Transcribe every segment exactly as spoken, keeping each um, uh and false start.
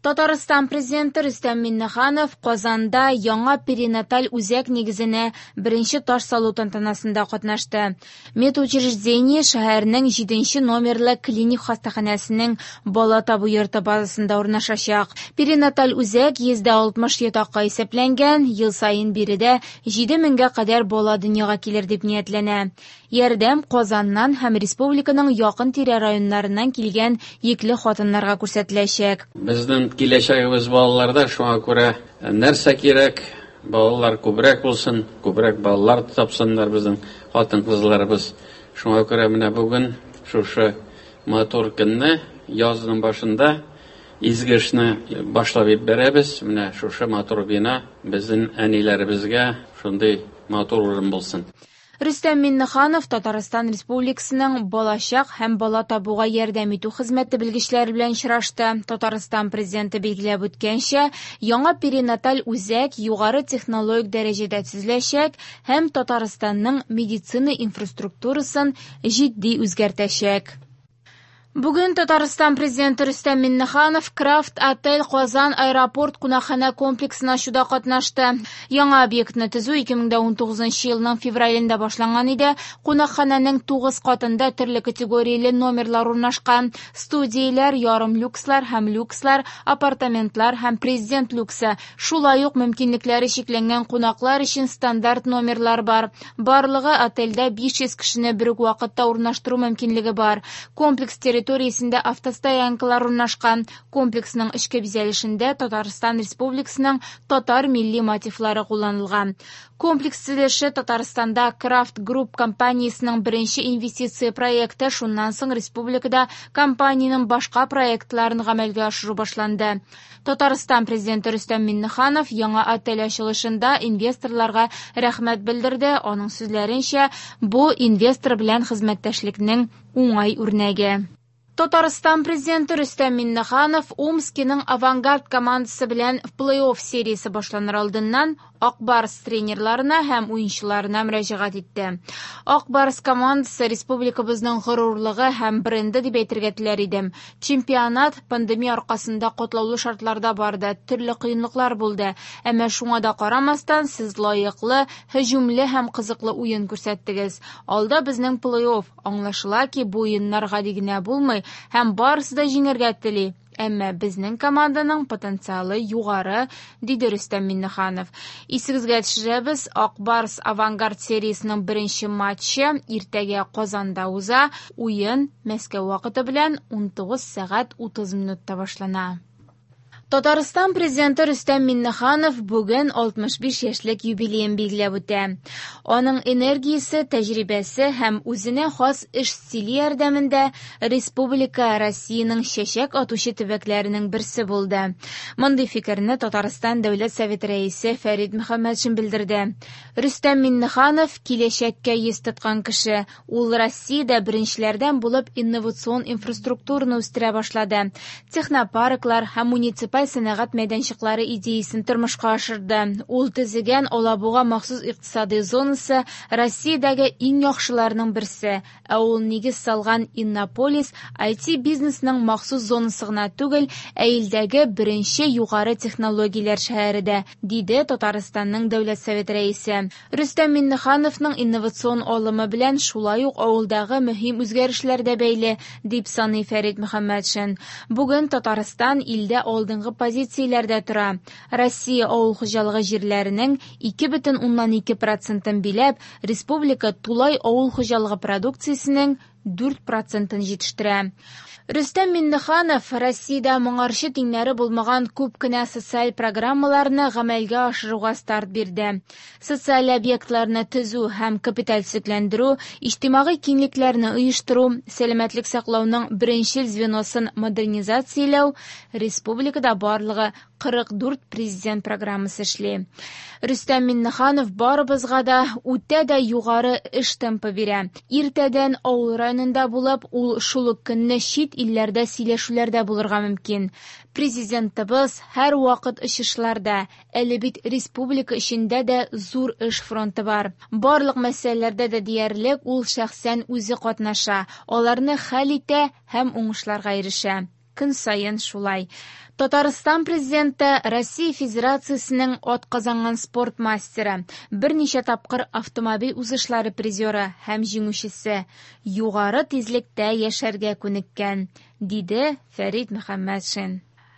Татарстан президенты Рөстәм Миннеханов Казанда яңа перинаталь үзәк нигезенә беренче таш салу тантанасында катнашты. Медучреждение шәһәрнең җиденче номерлы клиник хастаханәсенең бала табу йорты базасында урнашачак. Перинаталь үзәк йөз алтмыш ятакка исәпләнгән, ел саен биредә җиде меңгә кадәр бала дөньяга килер дип ниятләнә. Ярдәм Казаннан һәм республиканың якын тирә районнарыннан килгән йөкле хатыннарга күрсәтеләчәк. Безнең киләчәгебез балаларда, шуңа күрә нәрсә кирәк? Балалар күбрәк булсын, күбрәк балалар тапсыннар безнең хатын-кызларыбыз. Шуңа күрә менә бүген шушы матур көнне язның башында изге эшне башлап бирәбез. Менә шушы матур бина безнең әниләребезгә шундый матур урын булсын. Рөстәм Миннеханов Татарстан Республикасының балачак һәм бала табуга ярдәм итү хезмәте белгечләре белән очрашты. Татарстан президенты билгеләп үткәнчә, яңа перинаталь үзәк югары технологик дәрәҗәдә төзеләчәк һәм Татарстанның медицина инфраструктурасын җитди үзгәртәчәк. Бүген Татарстан президенты Рөстәм Миннеханов Крафт отель Казан аэропорт кунакханә комплексын ачуда катнашты. Яңа объектны төзү ике мең дә унтугызынчы елның февралендә башланган иде. Кунакханәнең тугыз катында төрле категорияле номерлар урнашкан. Студияләр, ярым люкслар һәм люкслар, апартаментлар һәм президент люксы. Шулай ук мөмкинлекләре чикләнгән кунаклар өчен стандарт номерлар бар. Барлыгы отельдә биш йөз кешене бер үк вакытта урнаштыру мөмкинлеге бар. Комплекс территориясендә автостоянкалар урнашкан. Комплексның эчке бизәлешендә Татарстан Республикасының татар милли мотивлары кулланылган. Комплекс төзелеше Татарстанда Крафт Групп компаниясының беренче инвестиция проекты, шуннан соң республикада компаниянең башка проектларын гамәлгә ашыру башланды. Татарстан президенты Рөстәм Миннеханов яңа отель ачылышында инвесторларга рәхмәт белдерде. Аның сүзләренчә, бу инвестор белән хезмәттәшлекнең уңай үрнәге. Татарстан президенты Рөстәм Миннеханов Омскиның авангард командасы белән плей-офф сериясе башланыр алдыннан Ак Барс тренерларына һәм уенчыларына мөрәҗәгать итте. Ак Барс командасы республикабызның горурлыгы һәм бренды дип әйтергә теләр идем. Чемпионат пандемия аркасында катлаулы шартларда барды, төрле кыенлыклар булды. Әмма шуңа да карамастан, сез лаеклы, һөҗүмле һәм кызыклы уен күрсәттегез. Алда безнең плей-офф, аңлашыла ки, бу уеннар гади генә булмый һәм барысы да җиңәргә тели. Әмма безнең команданың потенциалы югары, диде Рөстәм Миннеханов. Исегезгә төшерәбез, Ак Барс авангард сериясенең беренче матчы иртәгә Казанда уза. Уен Мәскәү вакыты белән ун тугыз сәгать утыз минутта башлана. Татарстан президенты Рөстәм Миннеханов бүген алтмыш биш яшьлек юбилеен билгеләп үтә. Аның энергиясе, тәҗрибәсе һәм үзенә хас эш стиле ярдәмендә республика Россиянең чәчәк атучы төбәкләренең берсе булды. Мондый фикерне Татарстан Дәүләт Советы рәисе Фәрит Мөхәммәтшин белдерде. Рөстәм Миннеханов киләчәккә йөз тоткан кеше. Ул Россиядә беренчеләрдән булып инновацион инфраструктураны үстерә башлады. Технопарклар һәм муниципаль сәнәгать мәйданчыклары идеясын тормышка ашырды. Ул төзегән Алабуга махсус икътисади зонасы Россиядәге иң яхшыларның берсе. Ә ул нигез салган Иннополис ай ти бизнесның махсус зонасы гына түгел, ә илдәге беренче югары технологияләр шәһәре дә, диде Татарстанның Дәүләт Советы рәисе. Рөстәм Миннехановның инновацион алымы белән шулай ук авылдагы мөһим үзгәрешләр дә бәйле, дип саный Фәрит Мөхәммәтшин. Бүген Татарстан илдә алдынгы позицияләрдә тора. Россия авыл хуҗалыгы җирләренең ике бөтен уннан ике процентын биләп, республика тулай авыл хуҗалыгы продукциясенең дүрт процентын җитештерә. Рөстәм Миннеханов Россиядә моңарчы тиңнәре булмаган күп кенә социаль программаларны гамәлгә ашыруга старт бирде. Социаль объектларны төзү һәм капиталь төзекләндерү, иҗтимагый киңлекләрне оештыру, сәламәтлек саклауның беренчел звеносын модернизацияләү, республикада барлыгы кырык дүрт президент программасы эшли. Рөстәм Миннеханов барыбызга да үтә дә югары эш темпы бирә. Иртәдән авыл районында булып, ул шул ук көнне чит илләрдә сөйләшүләрдә булырга мөмкин. Президентыбыз һәр вакыт очышларда, әле бит республика эчендә дә зур эш фронты бар. Барлык мәсьәләләрдә дә диярлек ул шәхсән үзе катнаша, аларны хәл итә һәм уңышларга ирешә. Көн саен шулай. Татарстан президенты Россия Федерациясының атказанган спорт мастеры, берничә тапкыр автомобиль узышлары призеры һәм җиңүчесе, югары тизлектә яшәргә күнеккән, диде Фәрит Мөхәммәтшин.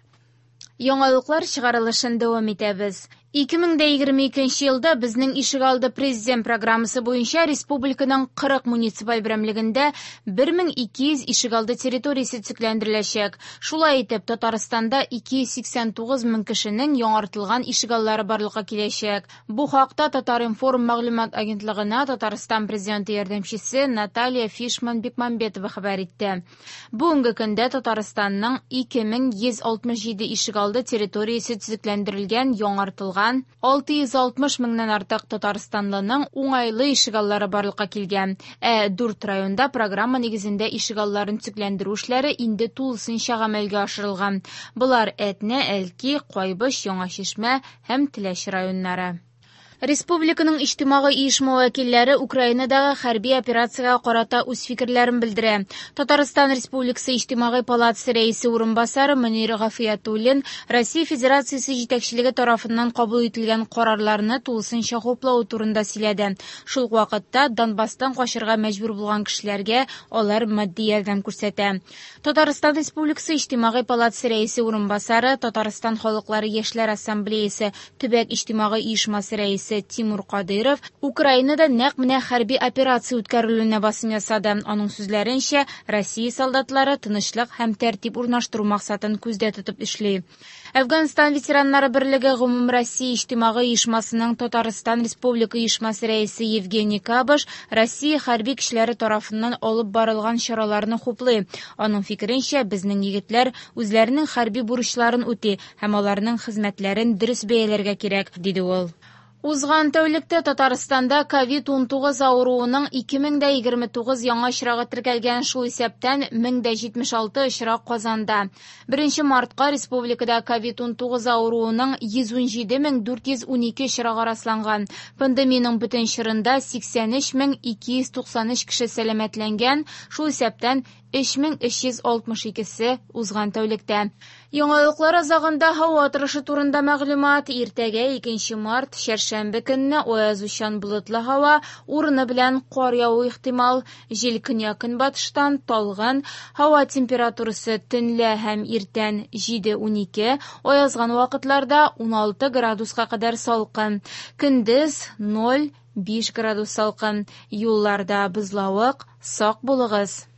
Яңалыклар чыгарылышын дәвам итәбез. ике мең егерме икенче елда безнең ишегалды президент программасы буенча республиканың кырык муниципаль берәмлегендә бер мең ике йөз ишегалды территориясе төзекләндереләчәк. Шулай итеп, Татарстанда ике йөз сиксән тугыз мең кешенең яңартылган ишегаллары барлыкка киләчәк. Бу хакта Татаринформ мәгълүмат агентлыгына Татарстан президенты ярдәмчесе Наталья Фишман-Бикмамбетова хәбәр итте. Бүгенге көндә Татарстанның ике мең йөз алтмыш җиде ишегалды территориясе төзекләндерелгән, яңартылган алты йөз алтмыш меңнән артык татарстанлының уңайлы ишегаллары барлыкка килгән. Ә дүрт районда программа нигезендә ишегалларын төзекләндерү эшләре инде тулысынча гамәлгә ашырылган. Булар Әтнә, Әлки, Кайбыш, Яңа Чишмә һәм Теләче районнары. Республиканың иҗтимагый оешма вәкилләре Украинадагы хәрби операциягә карата үз фикерләрен белдерә. Татарстан Республикасы иҗтимагый палатасы рәисе урынбасары Мөнир Гафиятуллин Россия Федерациясе җитәкчелеге тарафыннан кабул ителгән карарларны тулысынча хуплау турында сөйләде. Шул ук вакытта Донбасстан качырга мәҗбүр булган кешеләргә алар матди ярдәм күрсәтә. Татарстан Республикасы иҗтимагый палатасы рәисе урынбасары, Татарстан Халыклары яшьләр ассамблеясе төбәк иҗтимагый оешмасы рәисе Тимур Кадыров Украинада нәкъ менә хәрби операция үткәрелүенә басым ясады. Аның сүзләренчә, Россия солдатлары тынычлык һәм тәртип урнаштыру максатын күздә тотып эшли. Әфганстан ветераннары берлеге гомум Россия иҗтимагый оешмасының Татарстан Республика оешмасы рәисе Евгений Кабыш Россия хәрби көчләре тарафыннан алып барылган чараларны хуплый. Аның фикеренчә, безнең егетләр үзләренең хәрби бурычларын үти һәм аларның хезмәтләрен дөрес бәяләргә кирәк, диде ул. Узган тәүлектә Татарстанда ковид унтугыз авыруының ике мең егерме тугыз яңа очрагы теркәлгән, шул исәптән мең җитмеш алты очрак Казанда. беренче мартка республикада ковид унтугыз авыруының йөз ун җиде мең дүрт йөз ун ике очрагы расланган. Пандемияның бөтен чорында сиксән өч мең ике йөз туксан өч кеше сәламәтләнгән, шул исәптән өч мең өч йөз алтмыш икесе узган тәүлектә. Яңалыклар азагында һава торышы турында мәгълүмат. Иртәгә икенче март чәршәмбе көнне аязучан болытлы һава, урыны белән кар яву ихтимал. Җил көньяк-көнбатыштан талган. Һава температурасы төнлә һәм иртән җиде ун ике, аязган вакытларда ун алты градуска кадәр салкын. Көндез ноль биш градус салкын. Юлларда бозлавык, сак булыгыз.